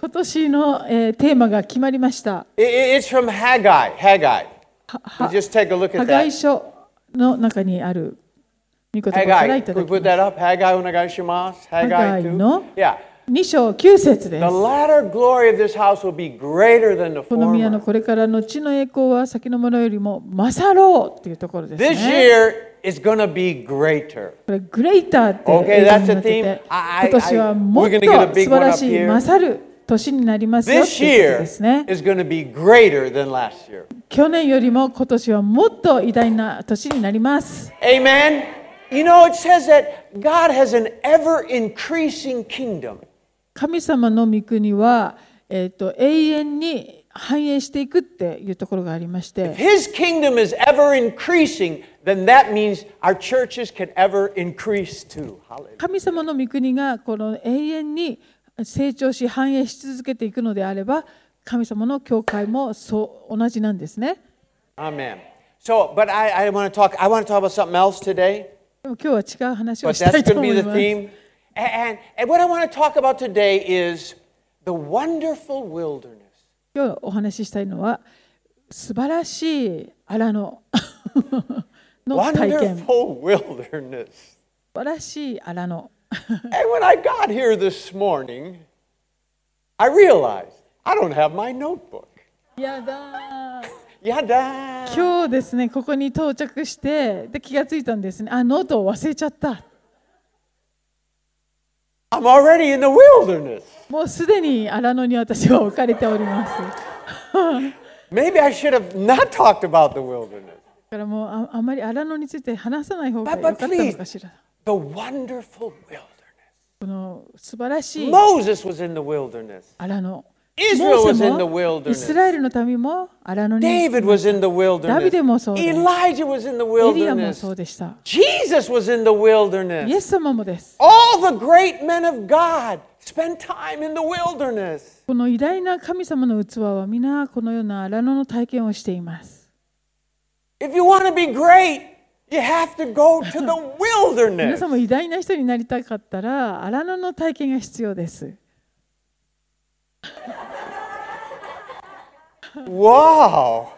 今年の、テーマが決まりました。 It's from Haggai. Haggai. Just take a look at ハガイ that. 書の中にある御言葉からい Haggai. た Can だ we き put ます。 that up? Haggai お願いします。 ハガイ Haggai 2. の Yeah. 2章9節で The す。 latter glory of this house will be greater than the この宮の former. これからの地の栄光は先のものよりも勝ろうというところです This ね。 year is going to be greater. これグレイターって Okay, 英語に that's な a って theme. て、 I- 今年はもっ we're と gonna get a big 素晴らし one い up here. 勝る年になりますよと This いうこと year ですね。 is going to be greater than last year. 去年よりも今年はもっと偉大な年になります。 Amen. You know, it says that God has an ever increasing kingdom. 神様の御国は、永遠に繁栄していくっていうところがありまし If て、 His kingdom is ever increasing, then that means our churches can ever increase too. Hallelujah. 神様の御国がこの永遠に成長し繁栄し続けていくのであれば、神様の教会もそう同じなんですね。 Amen. So, but I want to talk about something else today. でも今日は違う話を But したい that's と going to 思 be い the ます。 theme. And what I want to talk about today is the wonderful wilderness. 今日お話ししたいのは素晴らしい荒野の体験。 Wonderful wilderness. 素晴らしい荒野。 And when I got here this morning, I realized I don't have my notebook. やだー。 Yada. 今日ですね、ここに到着してで気がついたんですね。あ、ノートを忘れちゃった。 I'm already in the wilderness. もうすでに荒野に私は置かれております。 Maybe I should have not talked about the wilderness. だからもうあまり荒野について話さない方が良 But かったの please, かしら。 the wonderful wilderness. この素晴らしい Moses was in the wilderness. 荒野。 Israel モー was セ in the もイス wilderness. ラエルの民も荒野に。 David was in the ダビデ wilderness. もそうです。 Elijah was in the エリアも wilderness. そうでした。 Jesus was in the イ wilderness. エス様もです。 All the great men of God spent time in the wilderness. この偉大な神様の器は皆このような荒野の体験をしています。 If you want to be great, you have to go to the 皆 wilderness. さんも偉大な人になりたかったら荒野の体験が必要です。 Wow.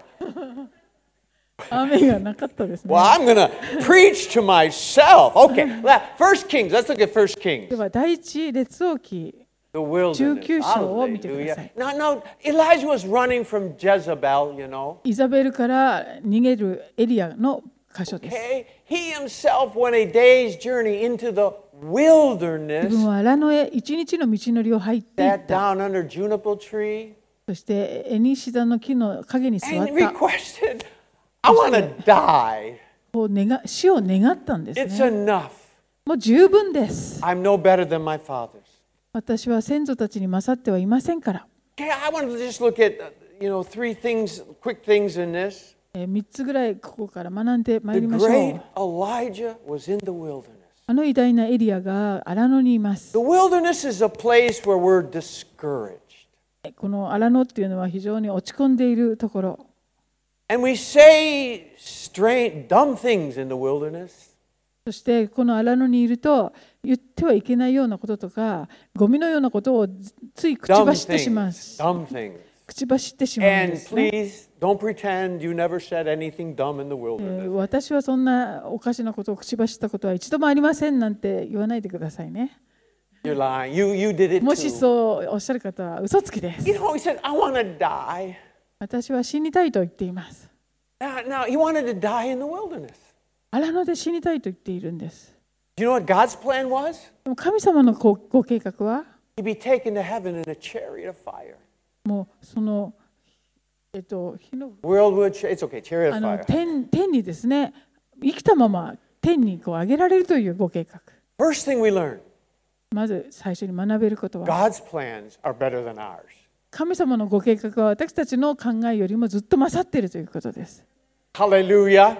雨がなかったですね。 Well, I'm going to preach to myself. Okay, First Kings. Let's look at First Kings. では第一列王記 The wilderness. 19章を見てください。 Hallelujah. Now, Elijah was running from Jezebel, you know. イザベルから逃げるエリアの箇所です。 Okay, he himself went a day's journey into the wilderness, 自分は荒野へ一日の道のりを入っていっ sat た。 down under juniper tree, そしてエニシダの木の陰に座っ and た。 requested, "I want to die. こう死を願ったんです It's ね。 enough. もう十分です。 I'm no better than my fathers." 私は先祖たちに勝ってはいませんから。 Okay, I want to just look at three things, quick things in this. 3つぐらいここから学んでまい The りましょ great う。 Elijah was in the wilderness. あの偉大なエリアが荒野にいます。 The wilderness is a place where we're discouraged. この荒野っていうのは非常に落ち込んでいるところ。 And we say strange, dumb things in the wilderness. そしてこの荒野にいると言ってはいけないようなこととかゴミのようなことをつい口 Dumb 走ってしまう。 things. Dumb things. 口走ってしまうん And ですね。 please don't pretend you never said anything dumb in the wilderness. 私はそんなおかしなことを口走ったことは一度もありませんなんて言わないでくださいね。 You're lying. You did it もし too. そうおっしゃる方は嘘つきです。 He said, I want to die. 私は死にたいと言っています。 Now, he wanted to die in the wilderness. 荒野で死にたいと言っているんです。 Do you know what God's plan was? でも神様のご計画は He'd be taken to heaven in a chariot of fire. もうその火の Worldwood, it's okay, chariot of fire. 天にですね、生きたまま天にこう上げられるというご計画。 First thing we learn, まず最初に学べることは、 God's plans are better than ours. 神様のご計画は私たちの考えよりもずっと勝っているということです。 Hallelujah.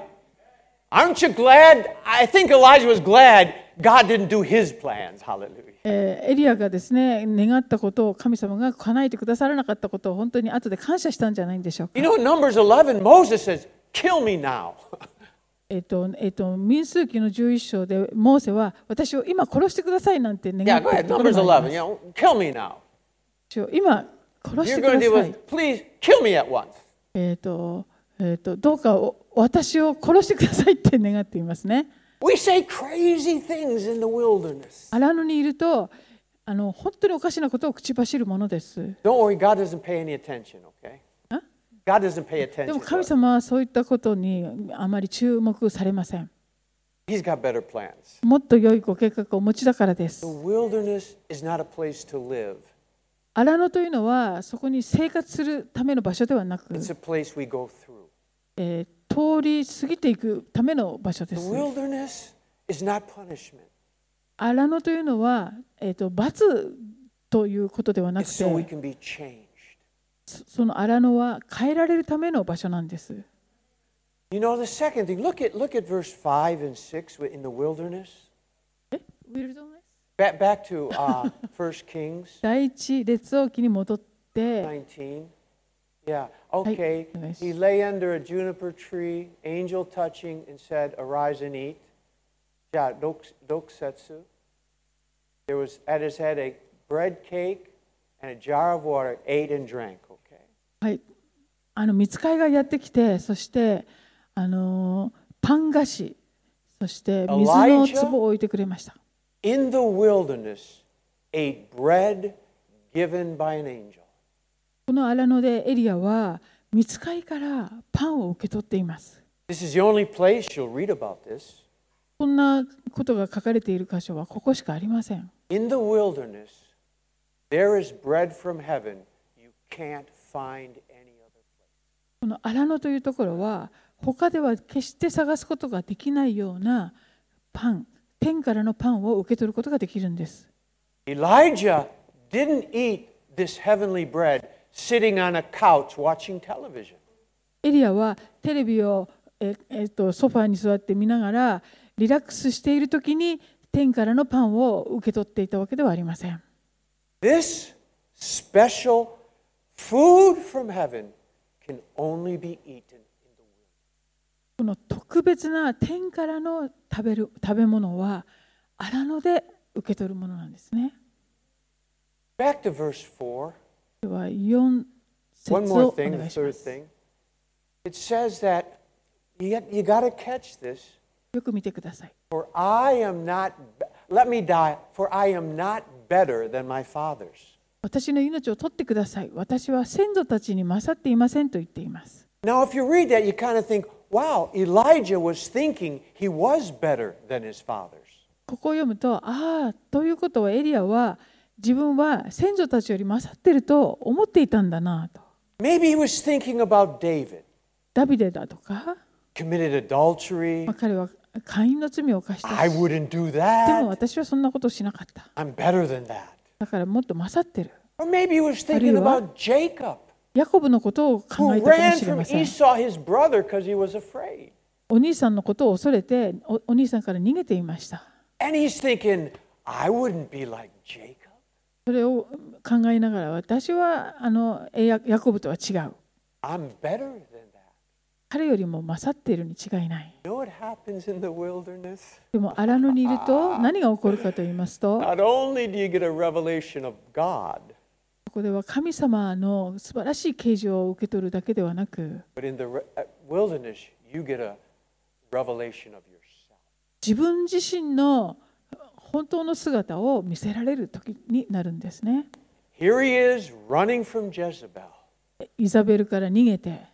Aren't you glad? I think Elijah was glad God didn't do his plans. Hallelujah. エリアがですね、願ったことを神様が叶えてくださらなかったことを本当に後で感謝したんじゃないんでしょうか。 You know, in Numbers 11, Moses says, kill me now. 民数記の11章でモーセは私を今殺してくださいなんて願 Yeah, っ go た ahead. ところ Numbers があります。 11, kill me now. 私を今殺し You're てく going だ to deal さい。 with, please kill me at once. どうか私を殺してくださいって願っていますね。 We say crazy things in the wilderness. 荒野にいると本当におかしなことを口走るものです。 Don't worry, God doesn't pay any attention, okay? God doesn't pay でも attention. 神 to us. 様はそういったことにあまり注目されません。 He's got better plans. もっと良いご計画をお持ちだからで The す。 wilderness is not a place to live. 荒野というのはそこに生活するための場所ではなく、 It's a place we go through. 通り過ぎていくための場所で The す。 wilderness is not punishment. 荒野というのは、罰ということではなく It's so we て、 can be changed. その荒野は変えられるための場所なんです。 You know, the second thing, look at verse 5 and 6 in the wilderness. Back to 1 Kings 第一列王記に戻って、 19. Yeah, okay. Nice. He lay under a juniper tree, angel touching, and said, Arise and eat. Yeah, doksetsu. There was at his head a bread cake and a jar of water, ate and drank. Okay. はい、御使いがやってきて、そしてパン菓子、そして水の壺を置いてくれました。 In the wilderness, ate bread given by an angel. この荒野でエリアは御使いからパンを受け取っています。 This is the only place you'll read about this. こんなことが書かれている箇所はここしかありません。 In the wilderness, there is bread from heaven. You can't find any other place. この荒野というところは他では決して探すことができないようなパン、天からのパンを受け取ることができるんです。 Elijah didn't eat this heavenly bread sitting on a couch watching television. エリアはテレビをソファーに座って見ながらリラックスしているときに天からのパンを受け取っていたわけではありません。 This special food from heaven can only be eaten in the wilderness. この特別な天からの食べ物は荒野で受け取るものなんですね。 Back to verse 4. では4節 One を more お thing, 願 the いしま third す。 thing. It says that you got to catch this. よく見てください。 For I am not, let me die, for I am not better than my fathers. 私の命を取ってください。私は先祖たちに勝っていませんと言っています。 Now, if you read that, you kind of think, wow, Elijah was thinking he was better than his fathers. ここを読むと、ということはエリアは自分は先祖たちより勝っていると思っていたんだなと。 Maybe he was thinking about David, ダビデだとか、 committed adultery. 彼は姦淫の罪を犯したし、 I wouldn't do でも that. 私はそんなことをしなかった。 I'm better than that. だからもっと勝ってる。 Or maybe he was thinking about Jacob, ヤコブのことを who 考えたかも ran しれ from ません。 Esau, his brother, because he was afraid. お兄さんのことを恐れてお兄さんから逃げていました。 And he's thinking, I wouldn't be like Jacob. それを考えながら私はヤコブとは違う。 I'm better than that. 彼よりも勝っているに違いない。 You know what happens in the wilderness? でも荒野にいると何が起こるかと言いますと、 Not only do you get a revelation of God, ここでは神様の素晴らしい啓示を受け取るだけではなく、 but in the wilderness, you get a revelation of yourself. 自分自身の本当の姿を見せられる時になるんですね。 Here he is running from Jezebel. イザベルから逃げて、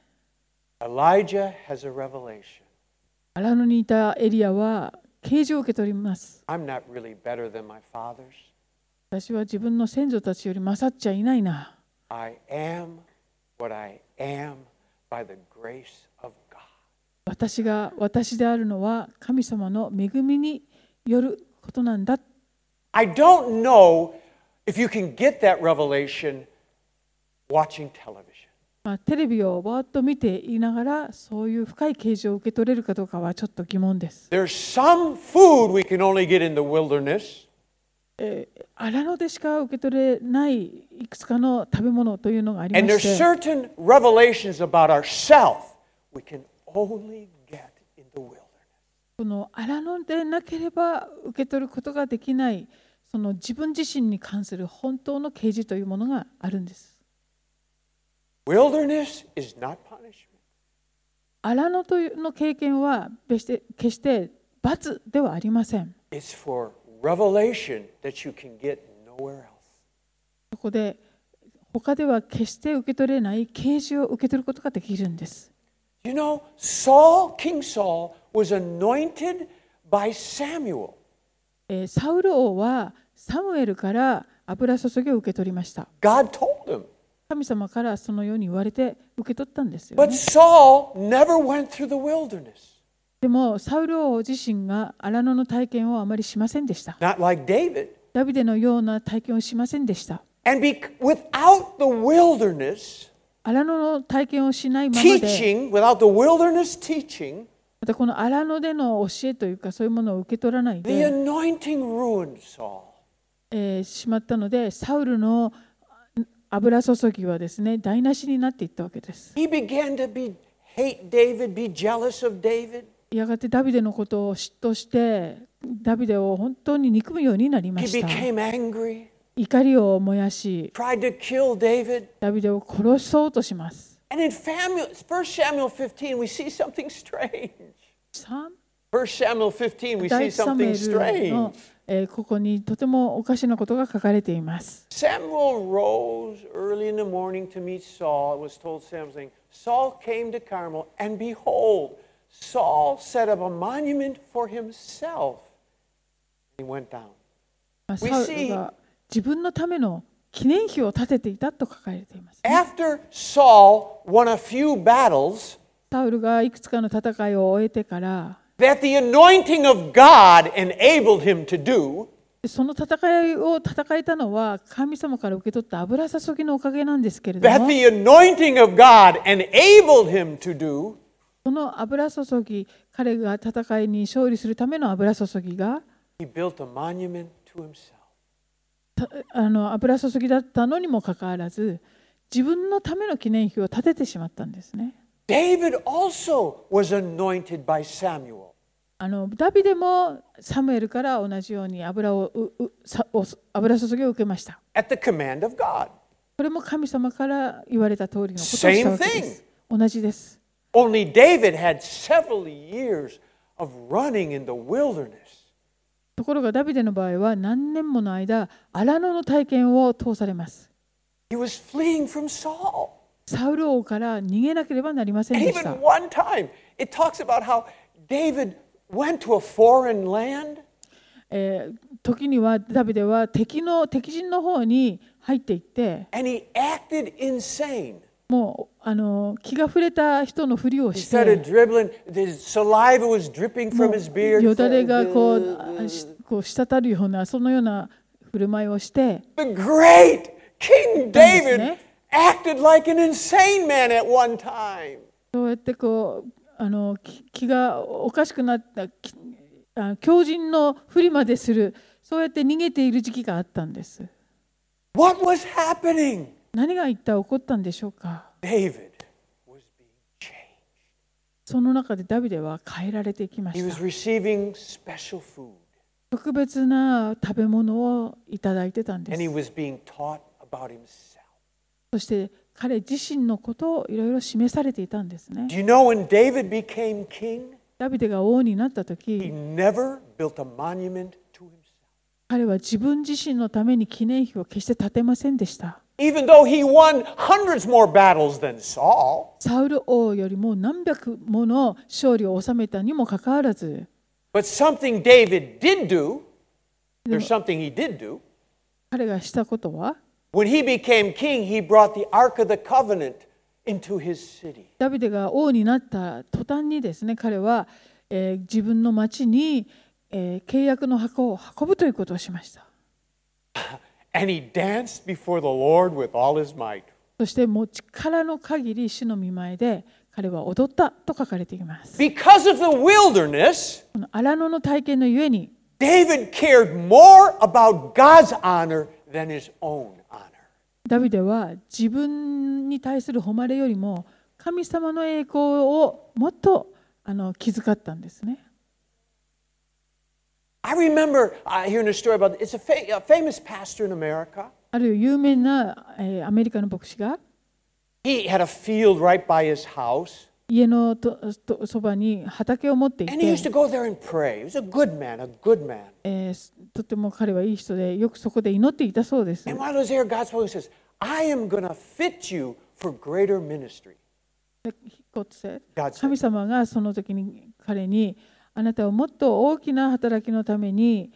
Elijah has a revelation. 荒野にいたエリアは啓示を受け取ります。 I'm not really better than my fathers. 私は自分の先祖たちより勝っちゃいないな。 I am what I am by the grace of God. 私が私であるのは神様の恵みによることなんだ。 I don't know if you can get that revelation watching television. テレビをぼーっと見ていながらそういう深い啓示を受け取れるかどうかはちょっと疑問です。 There's some food we can only get in the wilderness. 荒野でしか受け取れないいくつかの食べ物というのがあり And ま there's して、 certain revelations about ourselves we can only get in the wilderness. この荒野でなければ受け取ることができないその自分自身に関する本当の啓示というものがあるんです。 Wilderness is not punishment. 荒野というの経験は決して罰ではありません。 It's for revelation that you can get nowhere else. そこで他では決して受け取れない啓示を受け取ることができるんです。 You know, King Saul was anointed by Samuel. サウル王はサムエルから油注ぎを受け取りました。 God told him. 神様からそのように言われて受け取ったんですよね。 But Saul never went through the wilderness. でもサウル王自身が荒野の体験をあまりしませんでした。 Not like David. ダビデのような体験をしませんでした。 And without the wilderness 荒野の体験をしないままで、 without the wilderness teaching, またこの荒野での教えというかそういうものを受け取らない the で、 anointing ruined Saul. しまったので、サウルの油注ぎはですね、台無しになっていったわけです。 He began to hate David, be jealous of David. やがてダビデのことを嫉妬して、ダビデを本当に憎むようになりま He した。 became angry, 怒りを燃やし、 tried to kill David. ダビデを殺そうとします。 And in 1 Samuel 15, we see something strange. 1 Samuel 15, we 第 see 一サムエ something ルの strange. ここにとてもおかしなことが書かれています。 Samuel rose early in the morning to meet Saul. It was told Samuel, saying, Saul came to Carmel, and behold, Saul set up a monument for himself. He went down. サウルが自分のための記念碑を建てていたと書かれています、ね。 After Saul won a few battles, サウルがいくつかの戦いを終えてから、 that the anointing of God enabled him to do, その戦いを戦えたのは神様から受け取った油注ぎのおかげなんですけれど that も、 the anointing of God enabled him to do, その油注ぎ、彼が戦いに勝利するための油注ぎが、 he built a monument to himself. 油注ぎだったのにもかかわらず、自分のための記念碑を建ててしまったんですね。 David also was anointed by Samuel. ダビデもサムエルから同じように油注ぎを受けました。 At the command of God. これも神様から言われた通りのことをしたわけです。同じです。 Only David had several years of running in the wilderness. ところがダビデの場合は何年もの間、荒野の体験を通されます。 He was fleeing from Saul. サウル王から逃げなければなりませんでした。 Even one time, it talks about how David went to a foreign land. 時にはダビデは敵陣の方に入っていって、 And he acted insane. もう気が触れた人のふりを He して、 started dribbling. The saliva was dripping from his beard. よだれがこう滴るようなそのような振る舞いをして、 The great King David acted like an insane man at one time. そうやって気がおかしくなった狂人のふりまでする、そうやって逃げている時期があったんです。 What was happening? 何が一体起こったんでしょうか。 David was being changed. その中でダビデは変えられていきま He し was た。 receiving special food. 特別な食べ物をいただいてたんで And he す。 was being taught about himself. そして彼自身のことをいろいろ示されていたんですね。 Do you know when David became king, ダビデが王になった he 時、 never built a monument to himself. 彼は自分自身のために記念碑を決して建てませんでした。 Even though he won hundreds more battles than Saul, サウル王よりも何百もの勝利を収めたにもかかわらず、 but something David did do, there's something he did do. 彼がしたことは、 When he became king, he brought the Ark of the Covenant into his city. ダビデが王になった途端にですね、彼は、自分の町に、契約の箱を運ぶということをしました。 And he danced before the Lord with all his might. そしてもう力の限り主の御前で彼は踊ったと書かれています。 Because of the wilderness, この荒野の体験のゆえに、 David cared more about God's honor than his own honor. ダビデは自分に対する誉れよりも神様の栄光をもっと気遣ったんですね。 I remember hearing a story about it's a famous pastor in America. ある有名な、アメリカの牧師が He had a field right by his house. 家のそばに畑を持ってい And he て used to go there and pray. He was a good man, a good man. とても彼はいい人でよくそこで祈っていたそうです。 And while he was there, God spoke and says, I am going to fit you for greater ministry. God said, God said. 神様がその時に彼にあなたをもっと大きな働きのために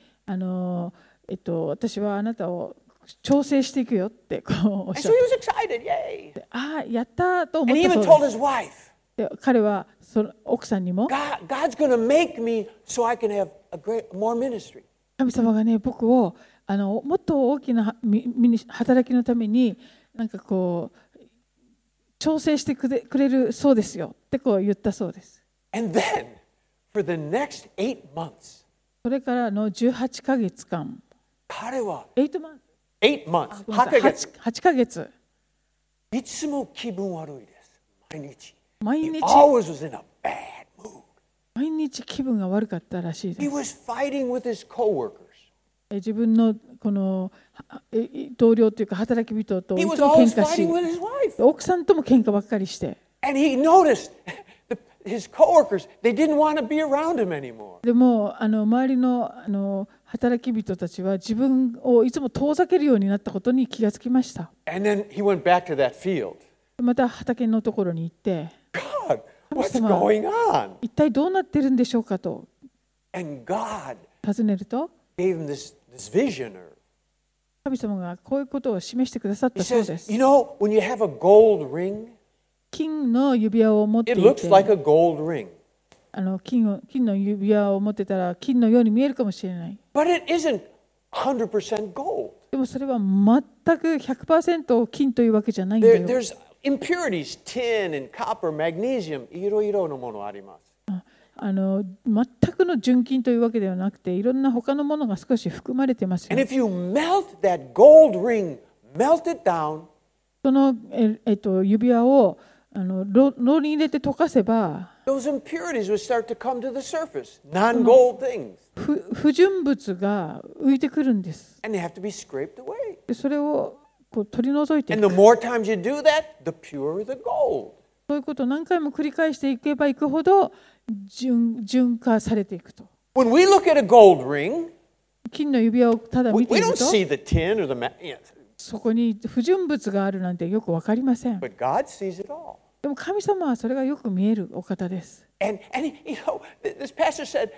私はあなたを調整していくよってこうおっ And し so ゃっ he was excited. Yay. て、ああやったと And 思 he った even そう told です。 his wife, で彼はその奥さんにも God's going to make me so I can have more ministry. 神様がね僕をもっと大きな働きのためになんかこう調整してくれるそうですよってこう言ったそうです。 And then, for the next 8 months, それからの18ヶ月間、 彼は 8マン 8 months, 8ヶ月、 8ヶ月、 いつも気分悪いです。毎日。 毎 He 日 always was in a bad mood. 毎日気分が悪かったらしい He です。 was fighting with his coworkers. 自分のこの同僚というか働き人とい He つ was も always 喧嘩 fighting し、 with his wife. 奥さんとも喧嘩ばっかりして、 And he noticed his coworkers, they didn't want to be around him anymore. でも周りの働き人たちは自分をいつも遠ざけるようになったことに気がつきました。 And then he went back to that field. また畑のところに行って、 God, what's going on? 一体どうなってるんでしょうかと And God 尋ねると、 gave him this vision. 神様がこういうことを示してくださっ He たそうで says, す。 you know, when you have a gold ring, 金の指輪を持って it い looks て、 like a gold ring. 金の指輪を持ってたら金のように見えるかもしれない。 But it isn't 100% gold. でもそれは全く 100% 金というわけじゃないんだよ。 There's impurities, tin and copper, magnesium, いろいろのものあります。 全くの純金というわけではなくて、いろんな他のものが少し含まれてますよ。 And if you melt that gold ring, melt it down, その、指輪を炉に入れて溶かせば、 those impurities would start to come to the surface, non-gold things. 不純物が浮いてくるんです。 And they have to be scraped away. でそれをこう取り除いてい And く。 the more times you do that, the purer the gold. そういうことを何回も繰り返していけばいくほど純化されていくと。 When we look at a gold ring, 金の指輪をただ we 見てい don't ると、 see the tin or the yes, そこに不純物があるなんてよくわかりません。 but God sees it all. でも神様はそれがよく見えるお方です。 And you know, this pastor said,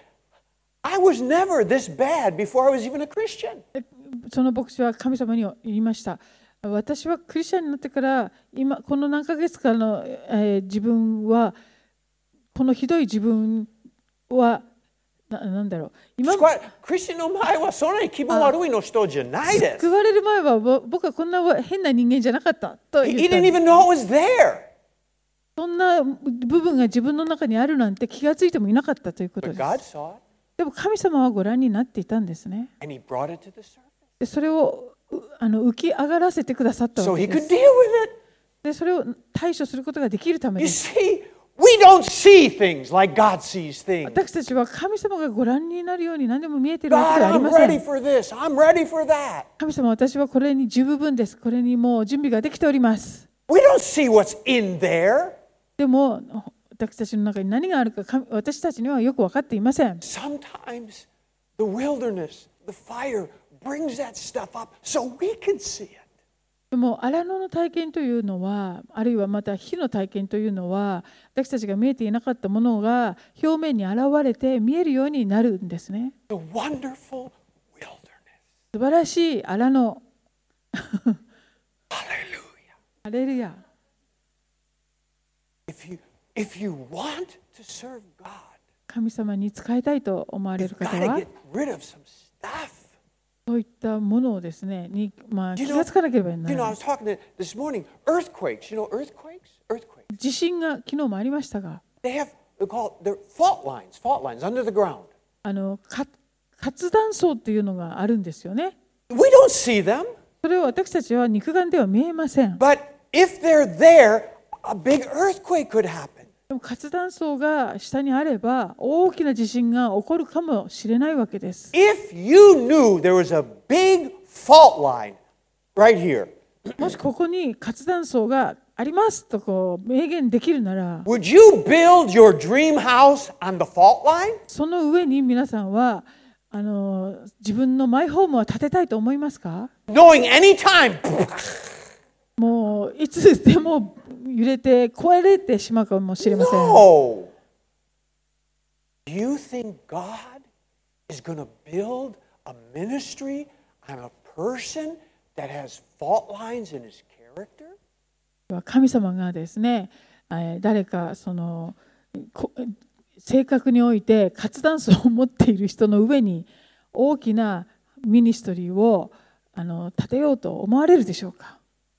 I was never this bad before I was even a Christian. その牧師は神様に言いました。私はクリスチャンになってから今この何ヶ月かの、自分はこのひどい自分はなんだろう今クリスチャンの前はそんなに気分悪いの人じゃないです。 救われる前は僕はこんな変な人間じゃなかったと言 He ったん didn't です。 even know it was there. そんな部分が自分の中にあるなんて気がついてもいなかったということ But で God す。 saw it でも神様はご覧になっていたんですね。 and He brought it to the surface でそれを浮き上がらせてくださったわ so け He で could す。 deal with it. でそれを対処することができるため You です。 see, we don't see things like God sees things. 私たちは神様がご覧になるように何でも見えているわ God, けではあり I'm ませ ready ん。 for this. I'm ready for that. 神様、私はこれに十分です。これにもう準備ができております。 We don't see what's in there. でも私たちの中に何があるか私たちにはよく分かっていません。 Sometimes the wilderness, the fire brings that stuff up so we can see it. でも荒野の体験というのは、あるいはまた火の体験というのは、私たちが見えていなかったものが表面に現れて見えるようになるんですね。 The wonderful wilderness. 素晴らしい荒野。 Hallelujah. ハレルヤ。 If you want to serve God, 神様に仕えたいと思われる you've 方 got to は、 get rid of some stuff. そういったものをですね、気がつかなければな You ら know, な I い。 was talking this morning, earthquakes. You know earthquakes? 地震が昨日もありましたが、 They're fault lines under the ground. 活断層っていうのがあるんですよね。 We don't see them, それを私たちは肉眼では見えません。 but if they're there, a big earthquake could happen. でも活断層が下にあれば大きな地震が起こるかもしれないわけです。 If you knew there was a big fault line right here, もしここに活断層がありますとこう明言できるなら、 would you build your dream house on the fault line? その上に皆さんは自分のマイホームを建てたいと思いますか？ Knowing anytime, もういつでも揺れて壊れてしまうかもしれません。 no. Do you think God is going to build a ministry on a person that has fault lines in his character? 神様がですね、誰か性格において活断層を持っている人の上に大きなミニストリーを建てようと思われるでしょうか？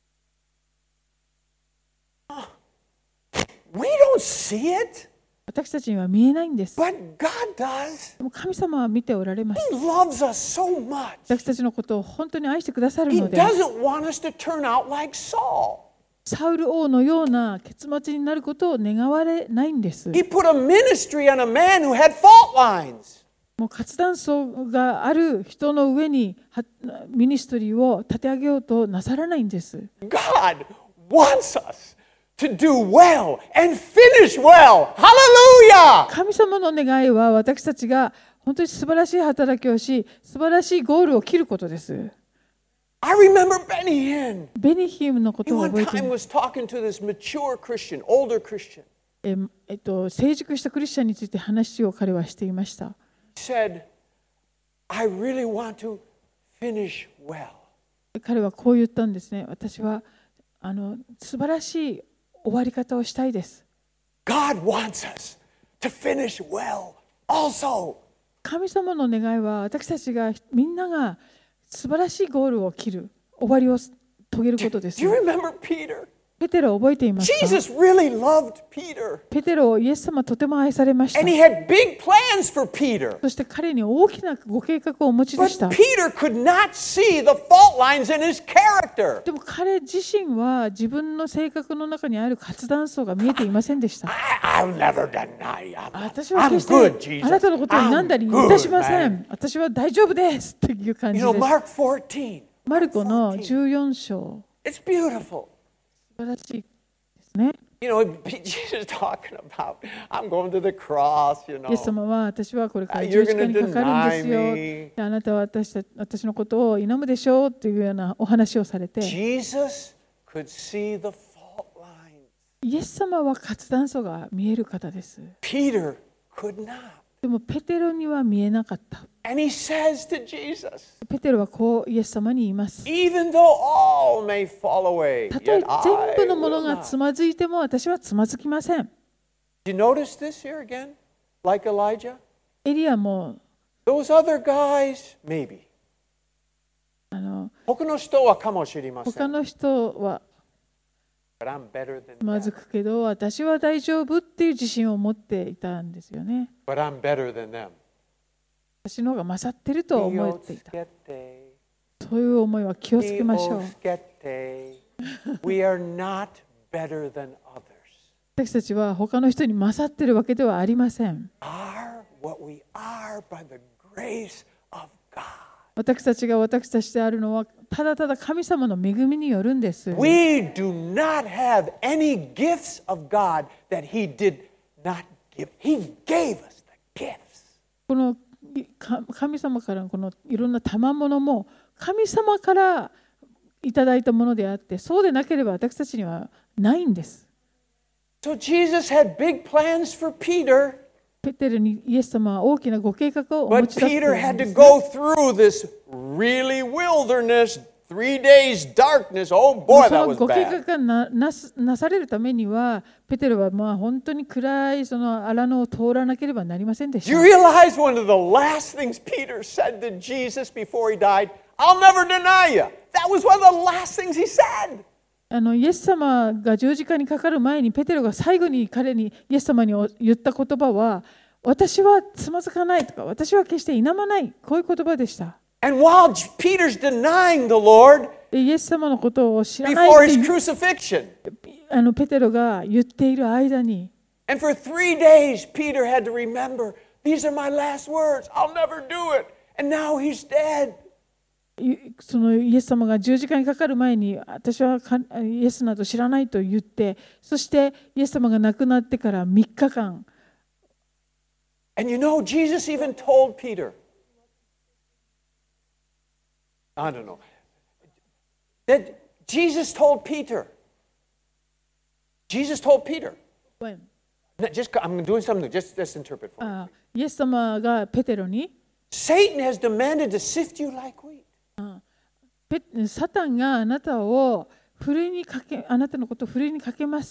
We don't see it, 私たちには見えないんです。 but God does. でも神様は見ておられます。 He loves us so much. 私たちのことを本当に愛してくださる He ので、 doesn't want us to turn out like Saul. サウル王のような結末になることを願われないんです。 He put a ministry on a man who had fault lines. もう活断層がある人の上にミニストリーを立て上げようとなさらないんです。 God wants us to do well and finish well. Hallelujah! 神様の願いは私たちが本当に素晴らしい働きをし、素晴らしいゴールを切ることです。 I remember Benny Hinn. ベニヒムのこ He とを one 覚えてい time ま was talking to this mature Christian, older Christian. す。成熟したクリスチャンについて話を彼はしていました。 He said, I really want to finish well. 彼はこう言ったんですね。私は素晴らしい終わり方をしたいです。 God wants us to finish well also. 神様の願いは私たちがみんなが素晴らしいゴールを切る、終わりを遂げることです。 Do you remember Peter? ペテロを覚えていますか？ Jesus really loved Peter. ペテロをイエス様はとても愛されました。 And he had big plans for Peter. そして彼に大きなご計画をお持ちでした。 But Peter could not see the fault lines in his character. でも彼自身は自分の性格の中にある活断層が見えていませんでした。 I'll never deny you. 私は決 I'm good, して Jesus. あなたのことを何だりいたしません。私は大丈夫ですっていう感じ You で know, す。 Mark 14. マルコの14章、 It's beautiful. 素晴らしいですね。 You know, Jesus talking about, I'm going to the cross, you イエス know. 様は私はこれから You're 十字架 going に to かかるんです deny よ。 me. であなたは私のことを否むでしょうというようなお話をされて、 Jesus could see the fault lines. イエス様は活断層が見える方です。 Peter could not. でもペテロには見えなかった。 And he says to Jesus, ペテロはこうイエス様に言います。 even though all may fall away, たとえ yet I 全部のもの will が not. つまずいても私はつまずきません。 Do you notice this here again? Like Elijah? エリアも Those other guys, maybe. 他の人はかもしれません。 他の人は But I'm better than つまず them. くけど私は大丈夫っていう自信を持っていたんですよね。 But I'm better than them. 私の方が勝ってると思っていた。 Quiotsquete, そういう思いは気をつけましょう。 quiotsquete. We are not better than others. 私たちは他の人に勝ってるわけではありません。 Are what we are by the grace of God. 私たちが私たちであるのはただただ神様の恵みによるんです。 We do not have any gifts of God that He did not give. He gave us the gifts. この神様からのこのいろんな賜物も神様からいただいたものであって、そうでなければ私たちにはないんです。 So Jesus had big plans for Peter, ペテルにイエス様は大きなご計画をお持 but ちだったん Peter で had to す。 go through this really wilderness, 3 days darkness. Oh そ boy, that の was ご計画 bad. がなされるためには、ペテルはまあ本当に暗いその荒野を通らなければなりませんでし Do た。 you realize one of the last things Peter said to Jesus before he died? I'll never deny you. That was one of the last things he said. イエス様が十字架にかかる前にペテロが最後に彼にイエス様に言った言葉は、私はつまずかないとか、私は決して否まない、こういう言葉でした。 And while Peter's denying the Lord でイエス様のことを知らない before って his いう crucifixion, ペテロが言っている間に、 And for 3 days, Peter had to remember, these are my last words. I'll never do it. And now he's dead. そのイエス様が十字架にかかる前に、私はイエスなど知らないと言って、そしてイエス様が亡くなってから3日間。 And you know, Jesus even told Peter, I don't know, that Jesus told Peter, When? I'm doing something, just interpret for me. イエス様がペテロに、 Satan has demanded to sift you like wheat. サタンがあなたのことをふるいにかけます。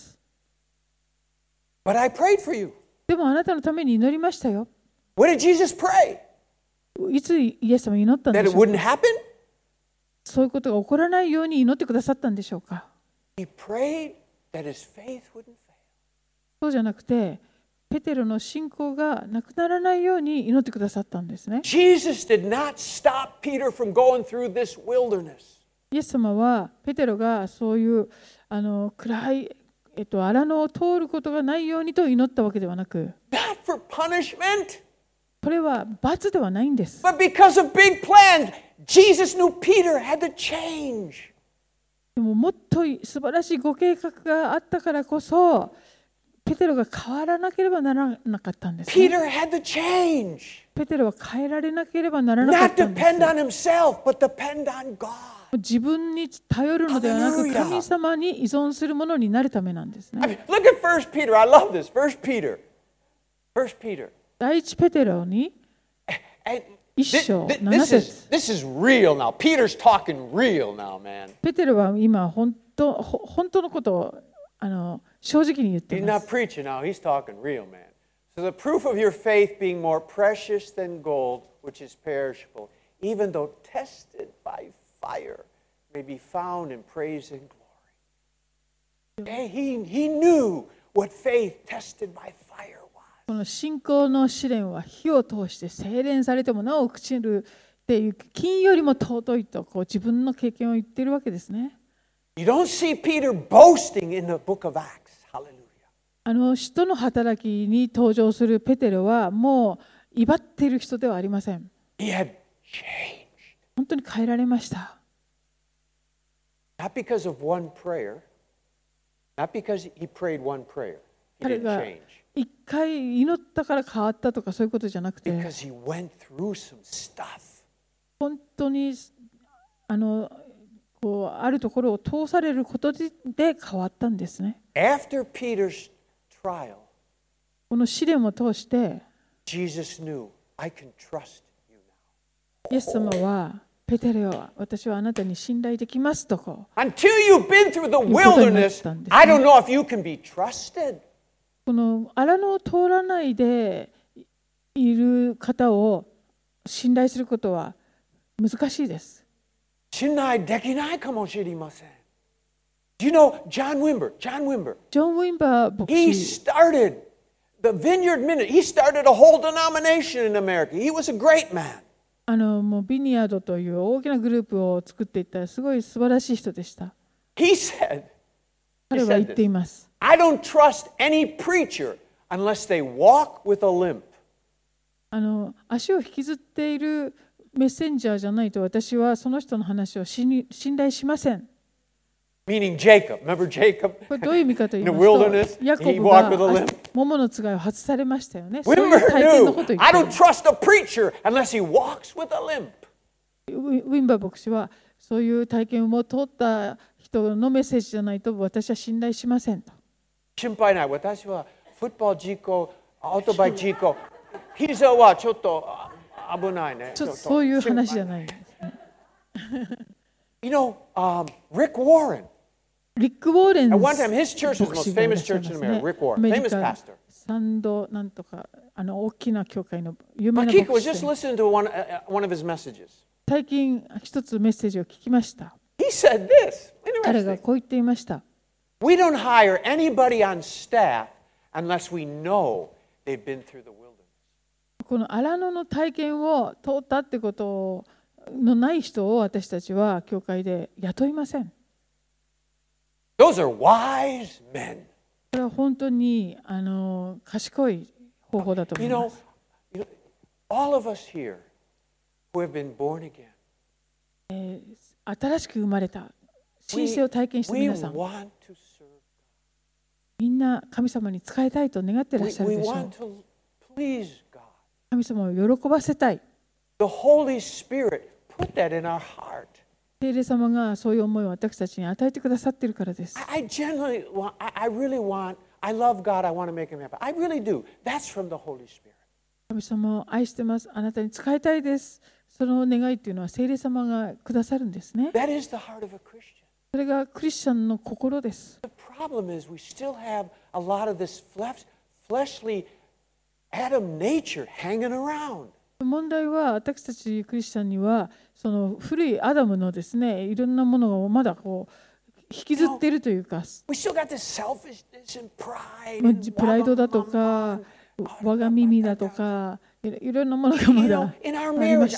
But I prayed for you. でもあなたのために祈りましたよ。 What did Jesus pray? いつイエス様祈ったん That で it しょう wouldn't か。 happen? そういうことが起こらないように祈ってくださったんでしょうか。 He prayed that his faith wouldn't fail. そうじゃなくて、ペテロの信仰がなくならないように祈ってくださったんですね。 Jesus did not stop Peter from going through this wilderness. イエス様はペテロがそういう暗い荒野を通ることがないようにと祈ったわけではなく、 Not for punishment, これは罰ではないんです。 but because of big plans. Jesus knew Peter had to change. でももっと素晴らしいご計画があったからこそ、ペテロが変わらなければならなかったんです、ね。 Peter had to change. ペテロは変えられなければならなかっ Not たんです。 depend on himself, but depend on God. 自分に頼るのではなく、 Hallelujah. 神様に依存するものになるためなんですね。 I mean, look at 1 Peter. I love this. 1 Peter. 1 Peter. 第一ペテロに And 一章7節。 this is real now. Peter's talking real now, man. ペテロは今本当のことを正直に言ってい He's ま not す。 preaching now. He's talking real, man. So the proof of your faith being more precious than gold, which is perishable, even though tested by fire, may be found in praise and glory. Okay? He knew what faith tested by fire was. この信仰の試練は火を通して精錬されてもなお朽ちるっていう金よりも尊いと自分の経験を言っているわけですね。 You don't see Peter boasting in the book of Acts. Hallelujah. 使徒の働きに登場するペテロはもう威張っている人ではありません。 He had changed. 本当に変えられました。 Not because of one prayer, not because he prayed one prayer. He 彼 didn't が change. 一回祈ったから変わったとかそういうことじゃなくて、 Because he went through some stuff. 本当にあるところを通されることで変わったんですね。 After Peter's trial, この試練を通して、 Jesus knew, I can trust you now. イエス様は、ペテロよ、私はあなたに信頼できますと Until you've been through the いうことになっ wilderness, たんです I ね。 don't know if you can be trusted. この荒野を通らないでいる方を信頼することは難しいです。 信頼できないかもしれません。Do you know John Wimber? ジョン・ウィンバー牧 He 師、 started the Vineyard Ministry. He started a whole denomination in America. He was a great man. もうビニヤードという大きなグループを作っていったすごい素晴らしい人でした。 He said, 彼は言っています。 I don't trust any preacher unless they walk with a limp. 足を引きずっているメッセンジャーじゃないと私はその人の話を信頼しません。 Meaning Jacob. Remember Jacob? これどういう意味かと言い In the ますと、 wilderness, ヤコ he ブ walked with a が limp. 桃のつがいを外されましたよね。そういう Wimber 体験のこ knew, とを言 I ってい don't ます。 trust a preacher unless he walks with a limp. ウィンバー牧師はそういう体験を通った人のメッセージじゃないと私は信頼しませんと。 心配ない。私はフットボール事故、オートバイ事故、膝はちょっと危ないね。 ちょっとそういう話じゃないんですね。 You know, Rick Warren. リック・ウォーレン At one time, his church was the 牧 most 師がいらっ famous しゃい church ま in すね。 America. Rick Warren, アメリ famous カ pastor. サンドなんとか大きな教会の有名な Makiko 牧 was 師 just で listening to one of his messages. 最近一つメッセージを聞きました。 He said this. 彼が Interesting. こう言っていました。 We don't hire anybody on staff unless we know they've been through the wilderness. この荒野の体験を通ったってことのない人を私たちは教会で雇いません。 Those are wise men. これは本当に賢い方法だと思います。 All of us here who have been born again, 新しく生まれた神聖を体験した皆さん、みんな神様に仕えたいと願っていらっしゃるでしょう。神様を喜ばせたい。 The Holy Spirit put that in our heart. 聖霊様がそういう思いを私たちに与えてくださっているからです。 I love God, I want to make Him happy. I really do. That's from the Holy Spirit. 神様を愛してます。あなたに仕えたいです。その願いというのは聖霊様がくださるんですね。 That is the heart of a Christian. それがクリスチャンの心です。 The problem is we still have a lot of this fleshly Adam nature hanging around. 問題は私たちクリスチャンにはその古いアダムのですね、いろんなものをまだこう引きずっているというか、プライドだとか我が耳だとかいろんなものがまだありまして、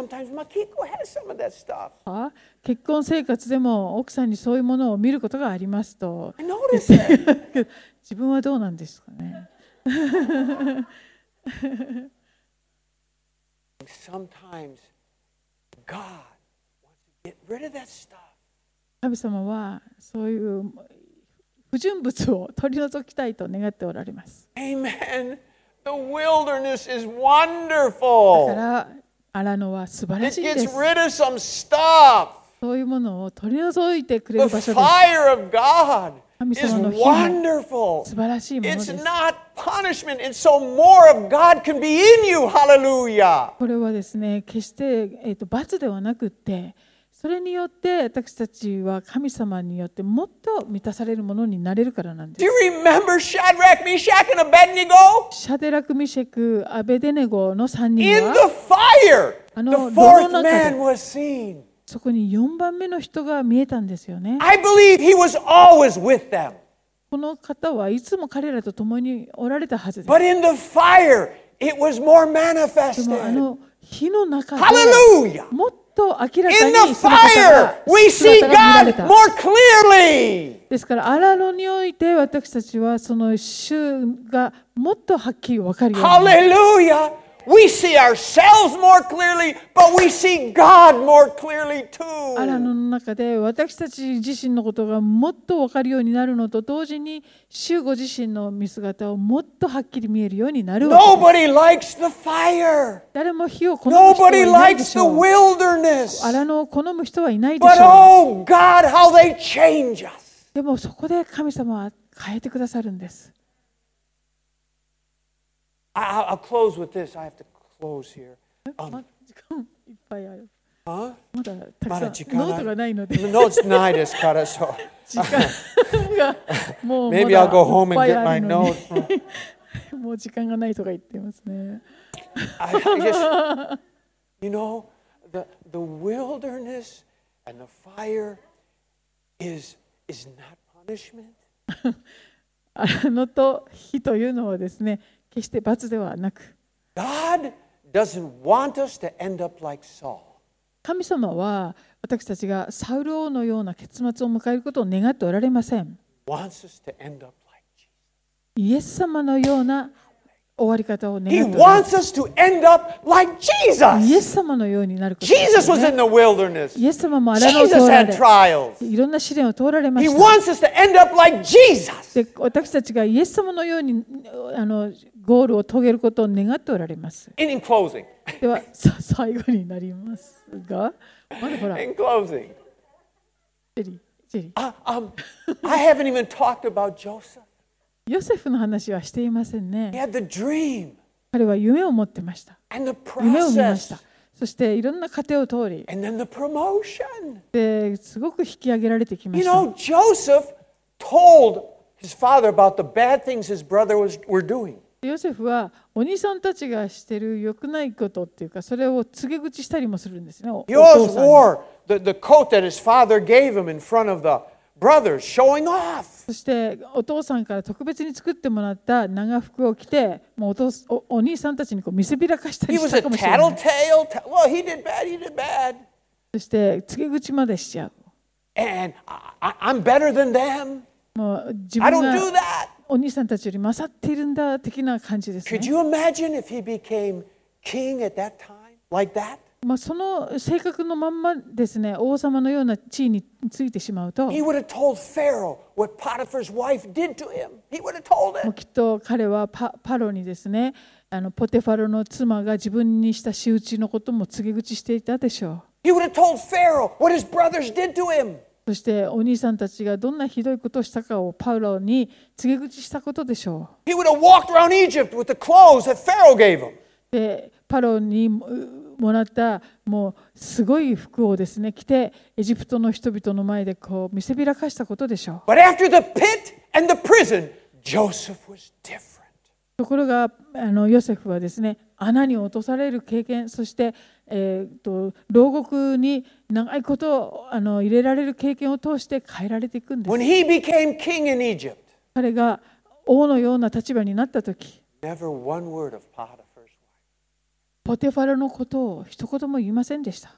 結婚生活でも奥さんにそういうものを見ることがありますと自分はどうなんですかね。 Sometimes God wants to get rid of that stuff. 神様はそういう不純物を取り除きたいと願っておられます。 Amen. The wilderness is wonderful. だから荒野は素晴らしいです。 It gets rid of some stuff. そういうものを取り除いてくれる場所です。 The fire of God 神 is 様の火 wonderful. 素晴らしいものです。 It's not punishment, and so more of God can be in you. Hallelujah. これはですね、決して、罰ではなくって、それによって私たちは神様によってもっと満たされるものになれるからなんです。 Do you remember Shadrach, Meshach, and Abednego? シャデラク、ミシェク、アベデネゴの3人 In は the fire, the fourth man was seen. そこに4番目の人が見えたんですよね。 I believe he was always with them. この方はいつも彼らと共におられたはずです。 But in the fire, it was more で manifested. も火の中で Hallelujah. もっと明ら In か the にその方 fire, が we see 姿が見られ God た。 more clearly. ですから荒野において私たちはその主がもっとはっきり分かるようになる。 Hallelujah. We see ourselves more clearly, but we see God more clearly 荒野 too. の中で私たち自身のことがもっと分かるようになるのと同時に主ご自身の見姿をもっとはっきり見えるようになるわけです。 Nobody likes the fire. 誰も火を好む人はい Nobody ないで likes し the ょう。 wilderness. 荒野を好む人はいないで But しょう。 oh God, how they change us. でもそこで神様は変えてくださるんです。 I'll close with this. I have to close here. 時間いっぱいある。 Huh? まだたくさんまだ時間ノートがないので。 No, it's not as cara, so 時間がもう maybe ま I'll go だ home いっぱ and い get あ my るの notes. にもう時間がないとか言ってますね。 I just, the wilderness and the fire is not punishment. 荒野と火というのはですね、決して罰ではなく、 God doesn't want us to end up like Saul. 神様は私たちがサウル王のような結末を迎えることを願っておられません。 He wants us to end up like Jesus. イエス様のような終わり方を願 He っておられま wants す。 us to end up like イエ Jesus. ス様のようになることです Jesus よ was ね。 in the wilderness. イエス様も荒野を通 Jesus ら had れ、 trials. いろんな試練を通られま He した。 wants us to end up like Jesus. で、私たちがイエス様のようにゴールを遂げることを願っておられます。 In closing, では、最後になりますが、まだほら、 in closing, ジェリー I haven't even talked about Joseph. ヨセフの話はしていません He ね。 had the dream 彼は夢を持ってました。 and the 夢を見まし process た。そしていろんな過程を通り、 and then the promotion. ですごく引き上げられてきま You した。 know, Joseph told his father about the bad things his brother were doing. ヨセフはお兄さんたちがしている良くないことっていうか、それを告げ口したりもするんですね。お He 父 always さんに wore the coat that his father gave him in front of the brothers, showing off. そしてお父さんから特別に作ってもらった長服を着て、もうお兄さんたちにこう見せびらかした He りし was た a かもしれない。 tattletale. Well, he did bad, he did bad. そして告げ口までしちゃう。 And I'm better than them. もう自 I 分 don't do が that. お兄さんたちより勝っているんだ的な感じです Could ね。 you imagine if he became king at that time like that? その性格のまんまですね、王様のような地位についてしまうと、 He would have told Pharaoh what Potiphar's wife did to him. He would have told もう it. きっと彼はパロにですね、ポテファロの妻が自分にした仕打ちのことも告げ口していたでしょう。 He would have told Pharaoh what his brothers did to him. そしてお兄さんたちがどんなひどいことをしたかをパロに告げ口したことでしょ He would have walked around Egypt with the clothes that Pharaoh gave him. う。で、パロにもらったもうすごい服をですね着て、エジプトの人々の前でこう見せびらかしたことでしょう。 But after the pit and the prison, Joseph was different. ところがヨセフはですね、穴に落とされる経験、そして、牢獄に長いことを入れられる経験を通して変えられていくんです。 When he became king in Egypt, 彼が王のような立場になったとき、 never one word of Potiphar's wife. ポテファロのことを一言も言いませんでした。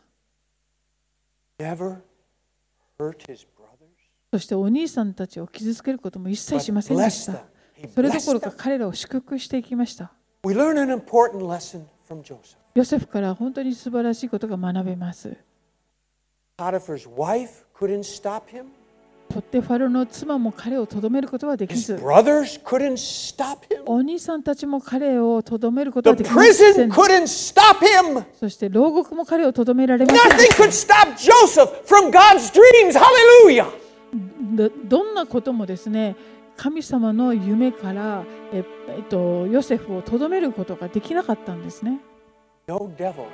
Never hurt his brothers. そしてお兄さんたちを傷つけることも一切しませんでし Bless た them.。 それどころか彼らを祝福していきました。 We learn an important lesson from Joseph. ヨセフから本当に素晴らしいことが学べます。 Potiphar's wife couldn't stop him. ポテファロの妻も彼をとどめることはでき His ず、 brothers couldn't stop him. お兄さんたちも彼をとどめることは The できませ prison ん。 couldn't stop him. そして牢獄も彼をとどめられませんで Nothing した。 could stop Joseph from God's dreams. Hallelujah. どんなこともですね、神様の夢からヨセフをとどめることができなかったんですね。 No devil can stop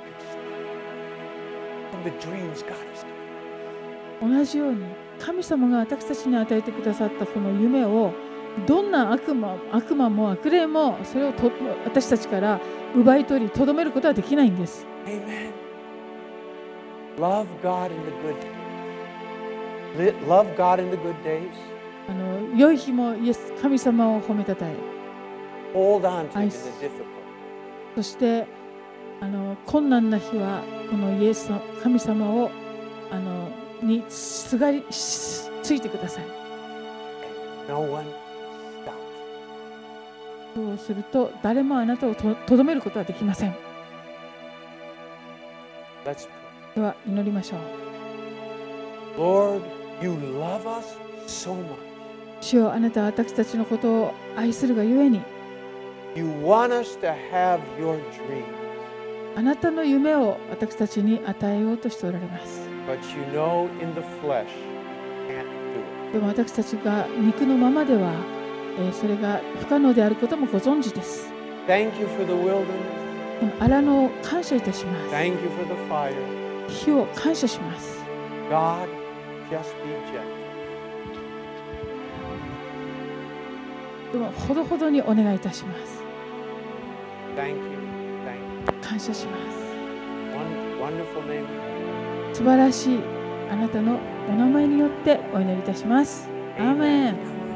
from the dreams God has given. 同じように神様が私たちに与えてくださったこの夢を、どんな悪魔も悪霊もそれを私たちから奪い取りとどめることはできないんです。 Amen. Love God in the good days. Love God in the good days. 良い日もイエス神様を褒めたたえ、 Hold on to it in I the difficult. そして困難な日はこのイエス神様をについてください。 No one stops. そうすると誰もあなたをとどめることはできません。 Let's pray. では祈りましょう。 Lord, you love us so much. 主よ、あなたは私たちのことを愛するがゆえに、 You want us to have your dreams, あなたの夢を私たちに与えようとしておられます。 but you know in the flesh can't do it. でも私たちが肉のままでは、それが不可能であることもご存知です。 Thank you for the wilderness. この荒野を感謝いたします。 Thank you for the fire. 火を感謝します。 God, just be gentle. でもほどほどにお願いいたします。 Thank you. Thank you. 感謝します。 Wonderful name. 素晴らしいあなたのお名前によってお祈りいたします。アーメン。